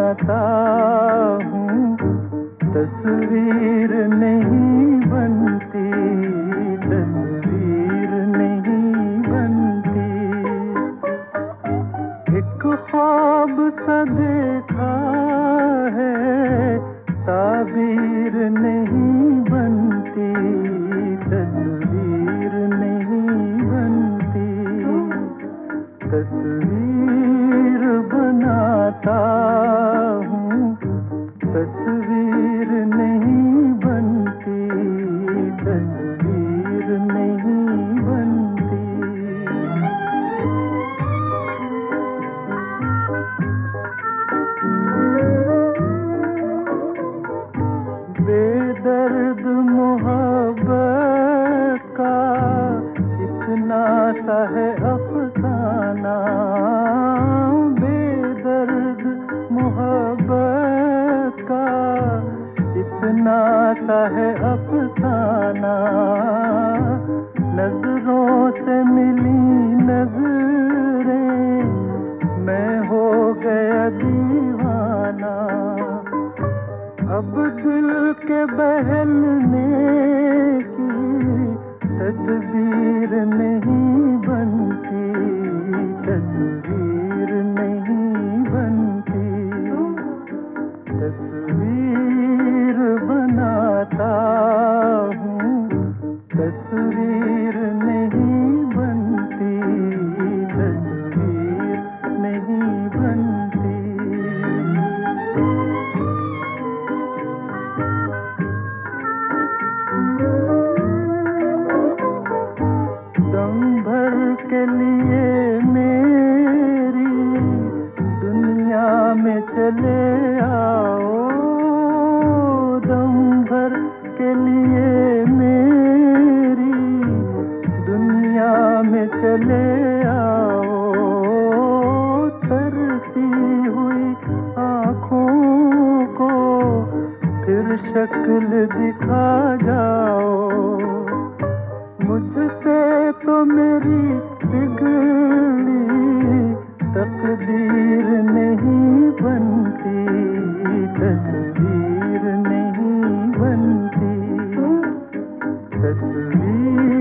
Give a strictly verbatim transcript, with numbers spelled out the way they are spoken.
बनाता हूँ, तस्वीर नहीं बनती, तस्वीर नहीं बनती। एक ख्वाब सा देखा है, ताबीर नहीं बनती, तस्वीर नहीं बनती। तस्वीर बनाता हूँ, तस्वीर नहीं बनती, तस्वीर नहीं बनती। बेदर्द मोहब्बत का इतना सा है अफसाना, बेदर्द मोहब्बत का इतना सा है अफसाना। नजरों से मिली नजरें, मैं हो गया दीवाना। अब दिल के बहलने की तदबीर नहीं बनती, तस्वीर नहीं बनती। तस्वीर बनाता हूँ, तस्वीर नहीं बनती, तस्वीर नहीं बनती। दम भर के लिए मेरी दुनिया में चले आओ, दम भर के लिए मेरी दुनिया में चले आओ। तरती हुई आँखों को फिर शक्ल दिखा जाओ। मुझसे तो मेरी बिगड़ी तकदीर नहीं बनती, तस्वीर नहीं बनती। तस्वीर